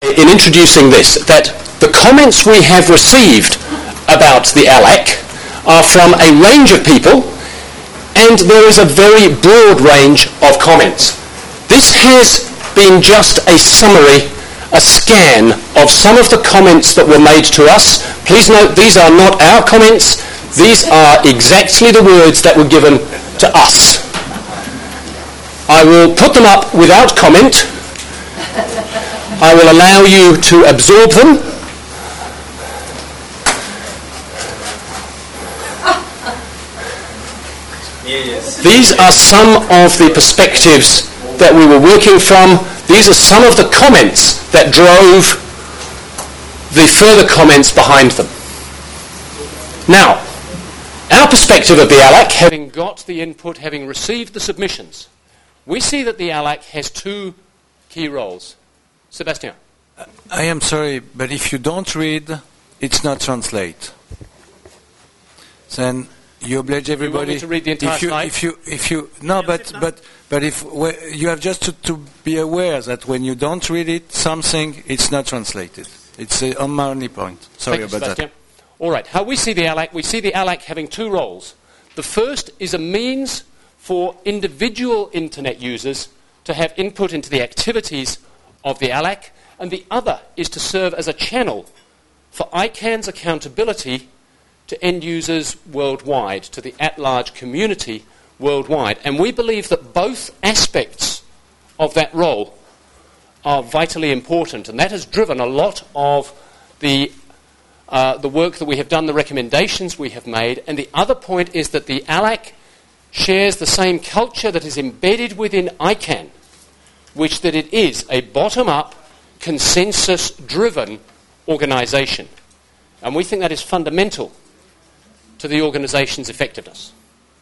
in introducing this, that the comments we have received about the ALAC are from a range of people, and there is a very broad range of comments. This has been just a summary, a scan of some of the comments that were made to us. Please note, these are not our comments. These are exactly the words that were given to us. I will put them up without comment. I will allow you to absorb them. These are some of the perspectives that we were working from. These are some of the comments that drove the further comments behind them. Now, our perspective of the ALAC, having got the input, having received the submissions, we see that the ALAC has two key roles. Sébastien. I am sorry, but if you don't read, it's not translate. Then you oblige everybody. You want me to read the entire slide? If you have just to be aware that when you don't read it, something it's not translated. It's on my only point. Sorry about that. All right. How we see the ALAC having two roles. The first is a means for individual internet users to have input into the activities of the ALAC, and the other is to serve as a channel for ICANN's accountability to end users worldwide, to the at-large community worldwide. And we believe that both aspects of that role are vitally important, and that has driven a lot of the work that we have done, the recommendations we have made. And the other point is that the ALAC shares the same culture that is embedded within ICANN, which that it is a bottom-up, consensus-driven organisation. And we think that is fundamental to the organisation's effectiveness.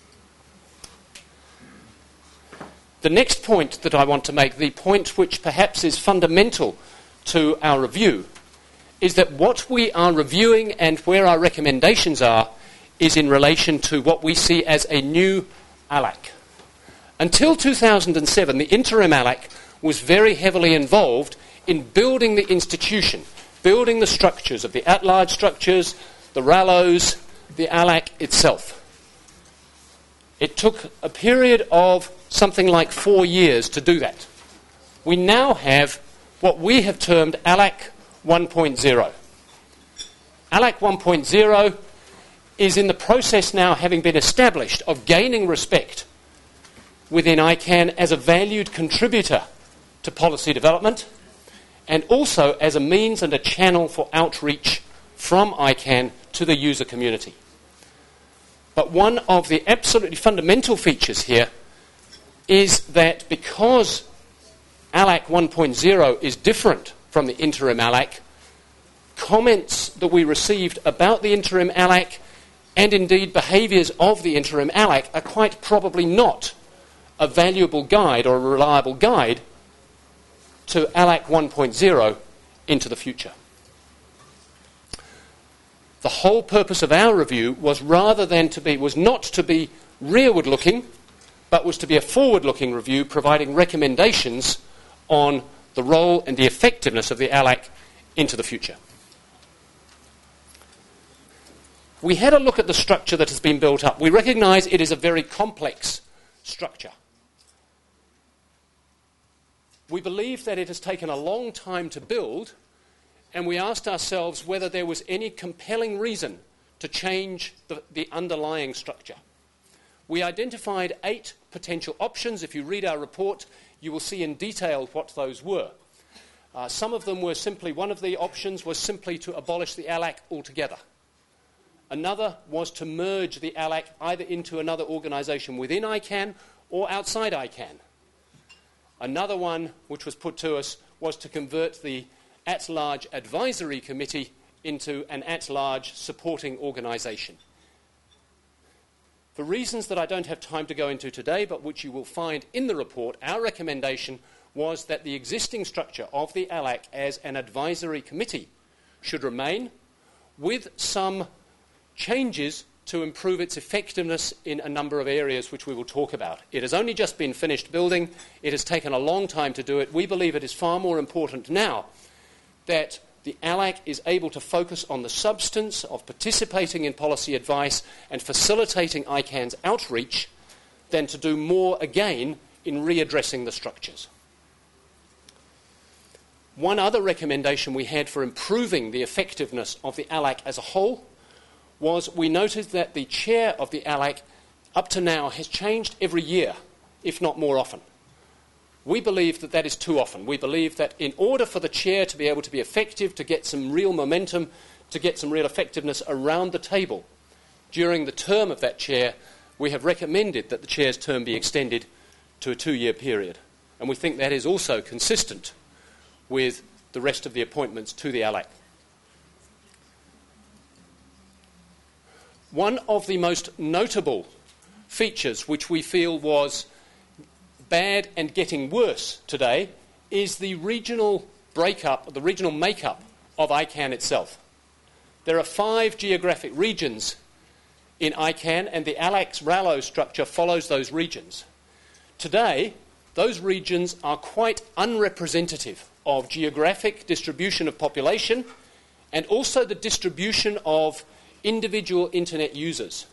The next point that I want to make, the point which perhaps is fundamental to our review, is that what we are reviewing and where our recommendations are is in relation to what we see as a new ALAC. Until 2007, the interim ALAC was very heavily involved in building the institution, building the structures of the at-large structures, the RALOs, the ALAC itself. It took a period of something like 4 years to do that. We now have what we have termed ALAC 1.0. ALAC 1.0 is in the process now, having been established, of gaining respect within ICANN as a valued contributor to policy development, and also as a means and a channel for outreach from ICANN to the user community. But one of the absolutely fundamental features here is that because ALAC 1.0 is different from the interim ALAC, comments that we received about the interim ALAC and indeed behaviours of the interim ALAC are quite probably not a valuable guide or a reliable guide to ALAC 1.0 into the future. The whole purpose of our review was not to be rearward-looking, but was to be a forward-looking review, providing recommendations on the role and the effectiveness of the ALAC into the future. We had a look at the structure that has been built up. We recognise it is a very complex structure. We believe that it has taken a long time to build, and we asked ourselves whether there was any compelling reason to change the underlying structure. We identified 8 potential options. If you read our report, you will see in detail what those were. Some of them were simply, one of the options was simply to abolish the ALAC altogether. Another was to merge the ALAC either into another organisation within ICANN or outside ICANN. Another one, which was put to us, was to convert the at-large advisory committee into an at-large supporting organisation. For reasons that I don't have time to go into today, but which you will find in the report, our recommendation was that the existing structure of the ALAC as an advisory committee should remain, with some changes to improve its effectiveness in a number of areas which we will talk about. It has only just been finished building. It has taken a long time to do it. We believe it is far more important now that the ALAC is able to focus on the substance of participating in policy advice and facilitating ICANN's outreach than to do more again in readdressing the structures. One other recommendation we had for improving the effectiveness of the ALAC as a whole was we noted that the chair of the ALAC up to now has changed every year, if not more often. We believe that that is too often. We believe that in order for the chair to be able to be effective, to get some real momentum, to get some real effectiveness around the table during the term of that chair, we have recommended that the chair's term be extended to a 2-year period. And we think that is also consistent with the rest of the appointments to the ALAC. One of the most notable features which we feel was bad and getting worse today is the regional breakup, the regional makeup of ICANN itself. There are 5 geographic regions in ICANN, and the ALAC's RALO structure follows those regions. Today, those regions are quite unrepresentative of geographic distribution of population and also the distribution of individual internet users.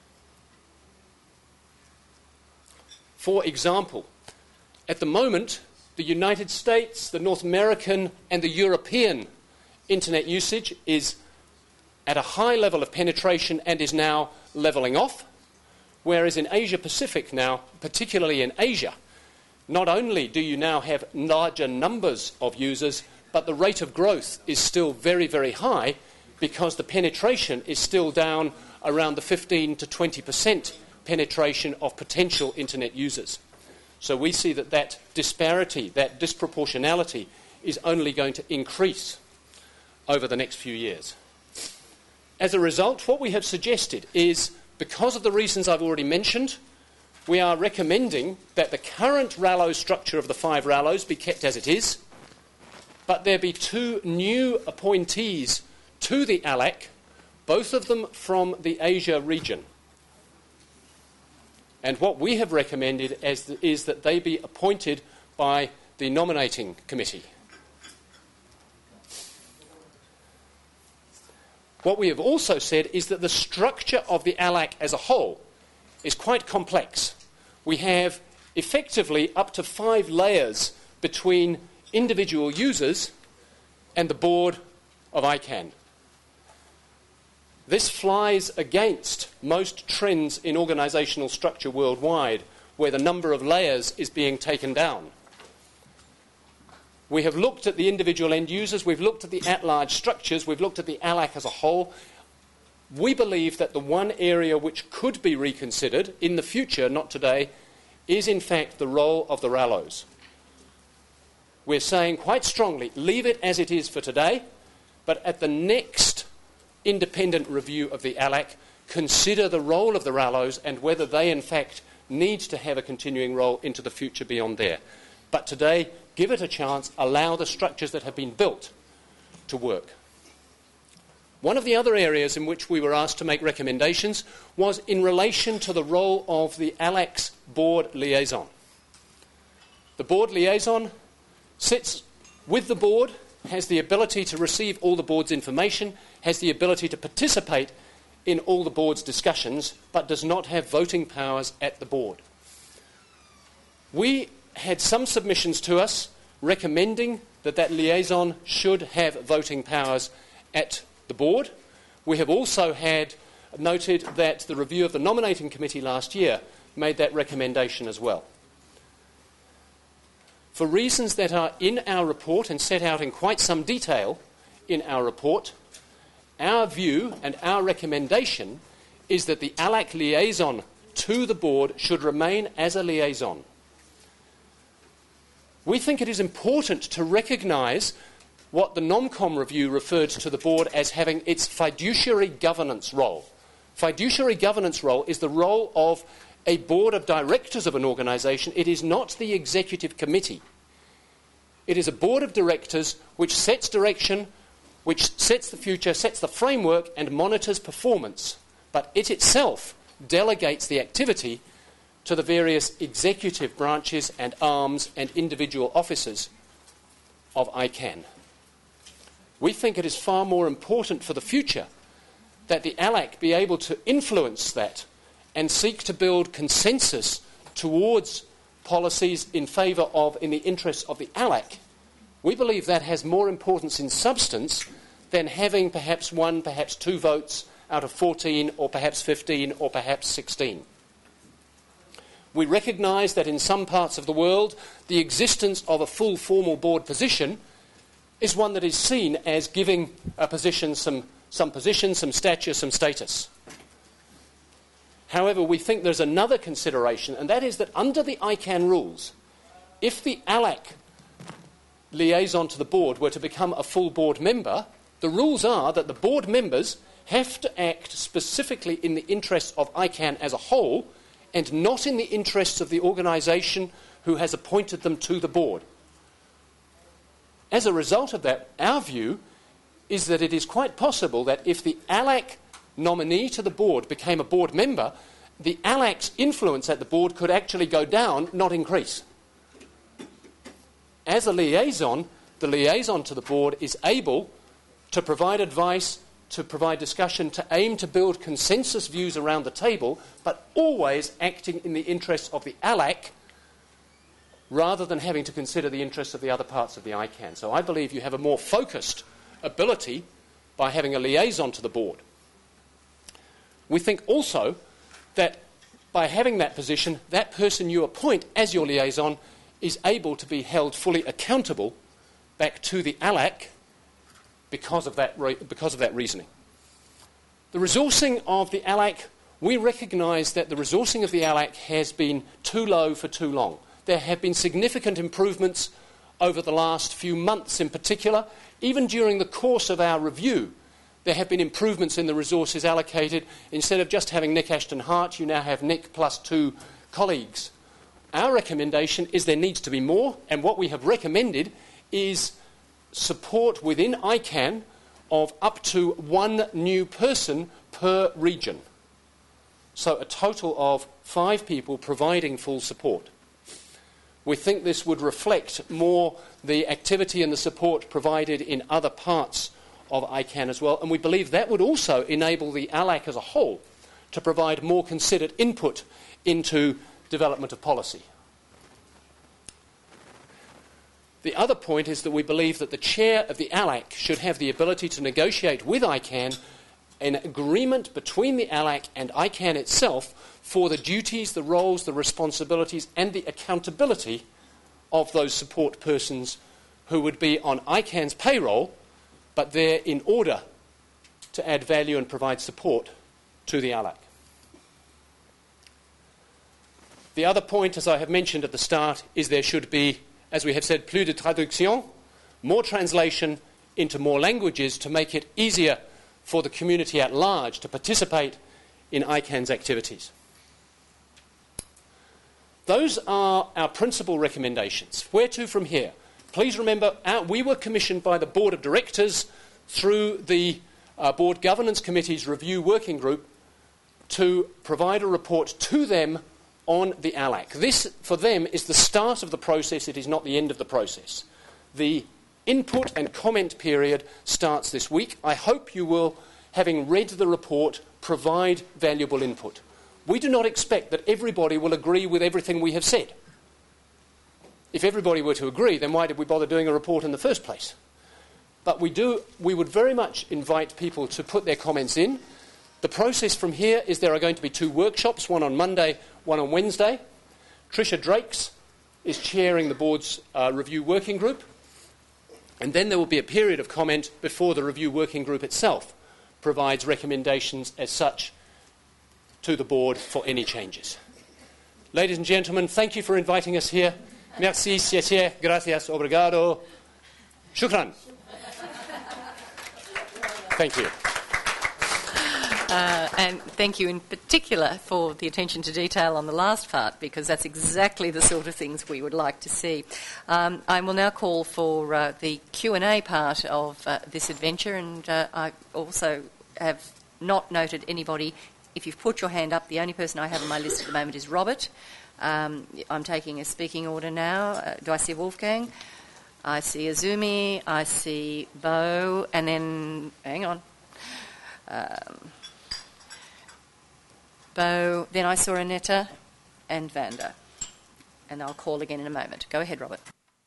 For example, at the moment, the United States, the North American and the European internet usage is at a high level of penetration and is now levelling off, whereas in Asia Pacific now, particularly in Asia, not only do you now have larger numbers of users, but the rate of growth is still very, very high because the penetration is still down around the 15 to 20% penetration of potential internet users. So we see that that disparity, that disproportionality is only going to increase over the next few years. As a result, what we have suggested is, because of the reasons I've already mentioned, we are recommending that the current RALO structure of the 5 RALOs be kept as it is, but there be 2 new appointees to the ALAC, both of them from the Asia region. And what we have recommended is that they be appointed by the nominating committee. What we have also said is that the structure of the ALAC as a whole is quite complex. We have effectively up to 5 layers between individual users and the board of ICANN. This flies against most trends in organisational structure worldwide, where the number of layers is being taken down. We have looked at the individual end users, we've looked at the at-large structures, we've looked at the ALAC as a whole. We believe that the one area which could be reconsidered in the future, not today, is in fact the role of the RALOs. We're saying quite strongly, leave it as it is for today, but at the next independent review of the ALAC, consider the role of the RALOs and whether they in fact need to have a continuing role into the future beyond there. But today, give it a chance, allow the structures that have been built to work. One of the other areas in which we were asked to make recommendations was in relation to the role of the ALAC's board liaison. The board liaison sits with the board, has the ability to receive all the board's information, has the ability to participate in all the board's discussions, but does not have voting powers at the board. We had some submissions to us recommending that that liaison should have voting powers at the board. We have also had noted that the review of the nominating committee last year made that recommendation as well. For reasons that are in our report and set out in quite some detail in our report, our view and our recommendation is that the ALAC liaison to the board should remain as a liaison. We think it is important to recognise what the NomCom review referred to the board as having its fiduciary governance role. Fiduciary governance role is the role of a board of directors of an organisation. It is not the executive committee. It is a board of directors which sets direction, which sets the future, sets the framework and monitors performance. But it itself delegates the activity to the various executive branches and arms and individual officers of ICANN. We think it is far more important for the future that the ALAC be able to influence that and seek to build consensus towards policies in the interests of the ALAC. We believe that has more importance in substance than having perhaps one, perhaps two votes out of 14, or perhaps 15, or perhaps 16. We recognise that in some parts of the world, the existence of a full formal board position is one that is seen as giving a position some position, some stature, some status. However, we think there's another consideration, and that is that under the ICANN rules, if the ALAC liaison to the board were to become a full board member, the rules are that the board members have to act specifically in the interests of ICANN as a whole and not in the interests of the organisation who has appointed them to the board. As a result of that, our view is that it is quite possible that if the ALAC nominee to the board became a board member, the ALAC's influence at the board could actually go down, not increase. As a liaison, the liaison to the board is able to provide advice, to provide discussion, to aim to build consensus views around the table, but always acting in the interests of the ALAC rather than having to consider the interests of the other parts of the ICANN. So I believe you have a more focused ability by having a liaison to the board. We think also that by having that position, that person you appoint as your liaison is able to be held fully accountable back to the ALAC because of that reasoning. The resourcing of the ALAC, we recognise that the resourcing of the ALAC has been too low for too long. There have been significant improvements over the last few months in particular. Even during the course of our review, there have been improvements in the resources allocated. Instead of just having Nick Ashton-Hart, you now have Nick plus 2 colleagues. Our recommendation is there needs to be more, and what we have recommended is support within ICANN of up to 1 new person per region. So a total of 5 people providing full support. We think this would reflect more the activity and the support provided in other parts of ICANN as well, and we believe that would also enable the ALAC as a whole to provide more considered input into development of policy. The other point is that we believe that the chair of the ALAC should have the ability to negotiate with ICANN an agreement between the ALAC and ICANN itself for the duties, the roles, the responsibilities and the accountability of those support persons who would be on ICANN's payroll, but there in order to add value and provide support to the ALAC. The other point, as I have mentioned at the start, is there should be, as we have said, plus de traduction, more translation into more languages to make it easier for the community at large to participate in ICANN's activities. Those are our principal recommendations. Where to from here? Please remember, we were commissioned by the Board of Directors through the Board Governance Committee's Review Working Group to provide a report to them on the ALAC. This, for them, is the start of the process. It is not the end of the process. The input and comment period starts this week. I hope you will, having read the report, provide valuable input. We do not expect that everybody will agree with everything we have said. If everybody were to agree, then why did we bother doing a report in the first place? But we would very much invite people to put their comments in. The process from here is there are going to be 2 workshops, one on Monday, one on Wednesday. Tricia Drakes is chairing the board's review working group. And then there will be a period of comment before the review working group itself provides recommendations as such to the board for any changes. Ladies and gentlemen, thank you for inviting us here. Merci, siete, gracias, obrigado, shukran. Thank you. And thank you in particular for the attention to detail on the last part, because that's exactly the sort of things we would like to see. I will now call for the Q&A part of this adventure, and I also have not noted anybody. If you've put your hand up, the only person I have on my list at the moment is Robert. I'm taking a speaking order now. Do I see Wolfgang? I see Azumi, I see Bo, and then, hang on, Bo, then I saw Aneta and Vanda. And I'll call again in a moment. Go ahead, Robert.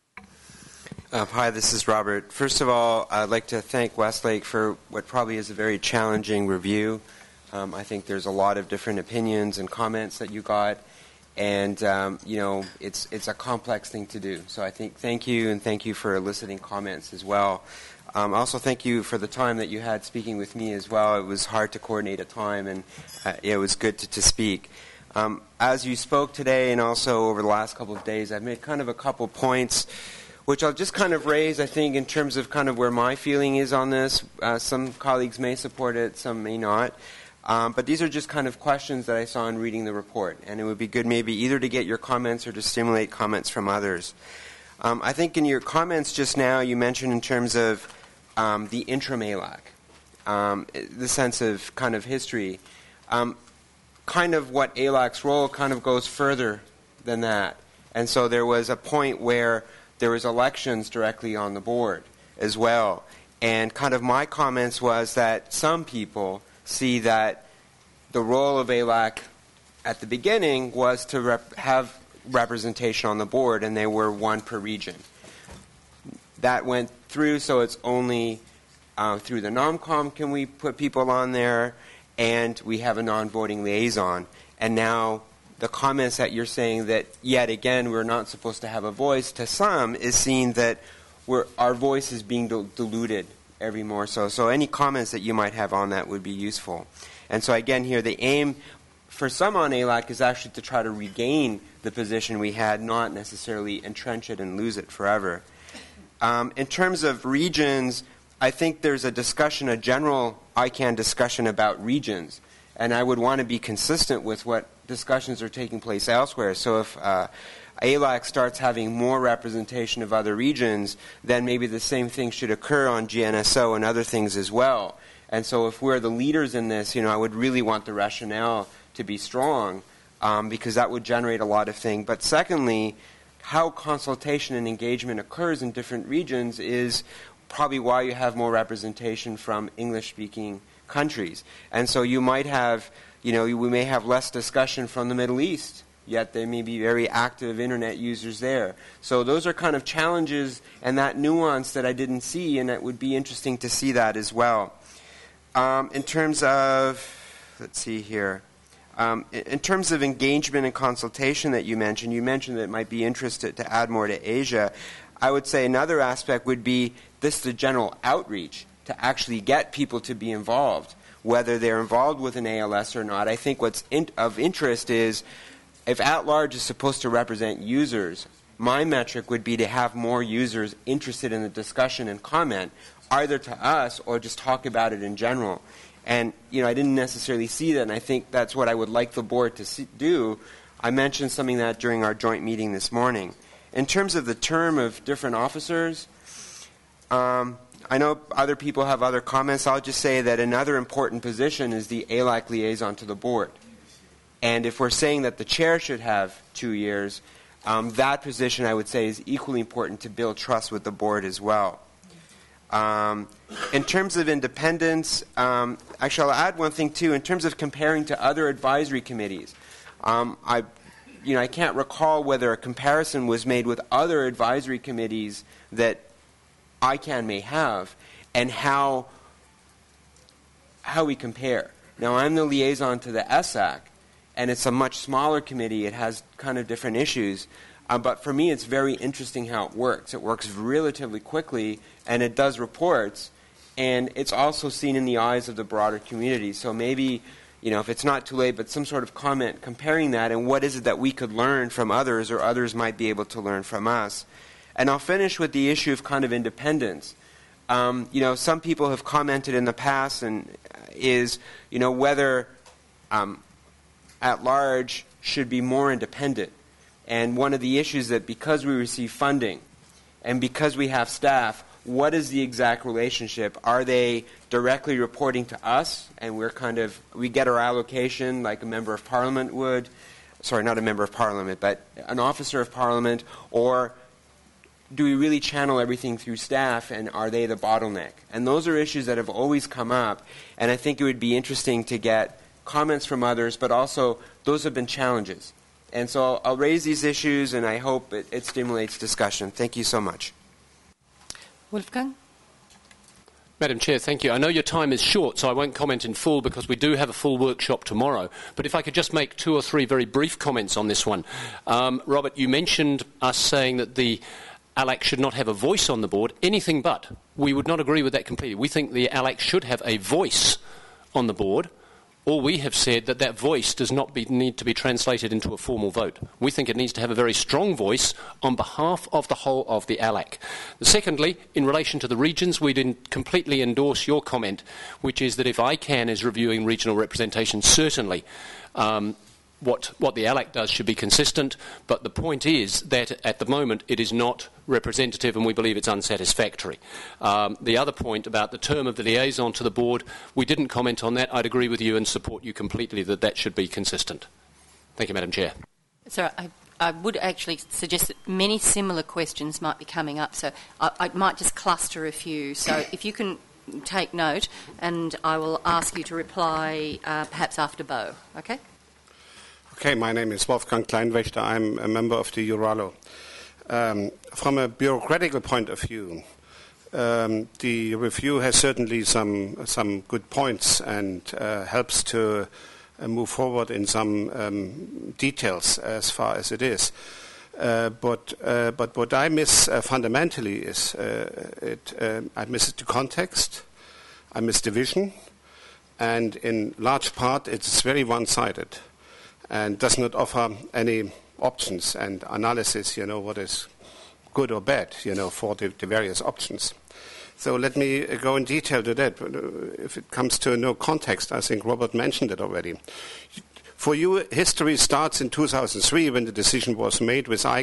Hi, this is Robert. First of all, I'd like to thank Westlake for what probably is a very challenging review. I think there's a lot of different opinions and comments that you got, and it's a complex thing to do. So I think thank you for eliciting comments as well. Also, thank you for the time that you had speaking with me as well. It was hard to coordinate a time, and it was good to speak. As you spoke today and also over the last couple of days, I've made kind of a couple points which I'll just kind of raise, I think, in terms of kind of where my feeling is on this. Some colleagues may support it, some may not. But these are just kind of questions that I saw in reading the report, and it would be good maybe either to get your comments or to stimulate comments from others. I think in your comments just now you mentioned in terms of the interim ALAC, the sense of kind of history. Kind of what ALAC's role kind of goes further than that. And so there was a point where there was elections directly on the board as well. And kind of my comments was that some people see that the role of ALAC at the beginning was to have representation on the board, and they were one per region. That went through, so it's only through the NomCom can we put people on there, and we have a non-voting liaison. And now the comments that you're saying that, yet again, we're not supposed to have a voice, to some is seen that our voice is being diluted every more so. So any comments that you might have on that would be useful. And so again here, the aim for some on ALAC is actually to try to regain the position we had, not necessarily entrench it and lose it forever. In terms of regions, I think there's a discussion, a general ICANN discussion about regions. And I would want to be consistent with what discussions are taking place elsewhere. So if ALAC starts having more representation of other regions, then maybe the same thing should occur on GNSO and other things as well. And so if we're the leaders in this, I would really want the rationale to be strong because that would generate a lot of things. But secondly, how consultation and engagement occurs in different regions is probably why you have more representation from English-speaking countries. And so you might have, we may have less discussion from the Middle East, yet there may be very active internet users there. So those are kind of challenges and that nuance that I didn't see, and it would be interesting to see that as well. In terms of, let's see here, in terms of engagement and consultation that you mentioned that it might be interested to add more to Asia. I would say another aspect would be the general outreach to actually get people to be involved, whether they're involved with an ALS or not. I think what's of interest is if at-large is supposed to represent users, my metric would be to have more users interested in the discussion and comment, either to us or just talk about it in general. And, I didn't necessarily see that, and I think that's what I would like the board to do. I mentioned something that during our joint meeting this morning. In terms of the term of different officers, I know other people have other comments. I'll just say that another important position is the ALAC liaison to the board. And if we're saying that the chair should have 2 years, that position, I would say, is equally important to build trust with the board as well. In terms of independence, actually, I'll add one thing, too. In terms of comparing to other advisory committees, I can't recall whether a comparison was made with other advisory committees that ICANN may have and how we compare. Now, I'm the liaison to the ESSAC, and it's a much smaller committee. It has kind of different issues. But for me, it's very interesting how it works. It works relatively quickly, and it does reports, and it's also seen in the eyes of the broader community. So maybe, if it's not too late, but some sort of comment comparing that and what is it that we could learn from others or others might be able to learn from us. And I'll finish with the issue of kind of independence. Some people have commented in the past and whether at large should be more independent. And one of the issues that because we receive funding and because we have staff, what is the exact relationship? Are they directly reporting to us and we get our allocation like a member of parliament would? Sorry, not a member of parliament, but an officer of parliament, or do we really channel everything through staff, and are they the bottleneck? And those are issues that have always come up, and I think it would be interesting to get comments from others, but also those have been challenges. And so I'll raise these issues, and I hope it stimulates discussion. Thank you so much. Wolfgang? Madam Chair, thank you. I know your time is short, so I won't comment in full because we do have a full workshop tomorrow. But if I could just make 2 or 3 very brief comments on this one. Robert, you mentioned us saying that the ALAC should not have a voice on the board. Anything but. We would not agree with that completely. We think the ALAC should have a voice on the board. Or we have said that that voice does not need to be translated into a formal vote. We think it needs to have a very strong voice on behalf of the whole of the ALAC. Secondly, in relation to the regions, we didn't completely endorse your comment, which is that if ICANN is reviewing regional representation, certainly what the ALAC does should be consistent, but the point is that at the moment it is not representative and we believe it's unsatisfactory. The other point about the term of the liaison to the board, we didn't comment on that. I'd agree with you and support you completely that that should be consistent. Thank you, Madam Chair. So I would actually suggest that many similar questions might be coming up, so I might just cluster a few. So if you can take note, and I will ask you to reply perhaps after Bo, okay? Okay, my name is Wolfgang Kleinwächter. I'm a member of the EURALO. From a bureaucratical point of view, the review has certainly some good points and helps to move forward in some details as far as it is. But what I miss fundamentally is I miss the context, I miss the vision, and in large part it's very one-sided and does not offer any options and analysis, what is good or bad, for the various options. So let me go in detail to that. If it comes to no context, I think Robert mentioned it already. For you, history starts in 2003 when the decision was made with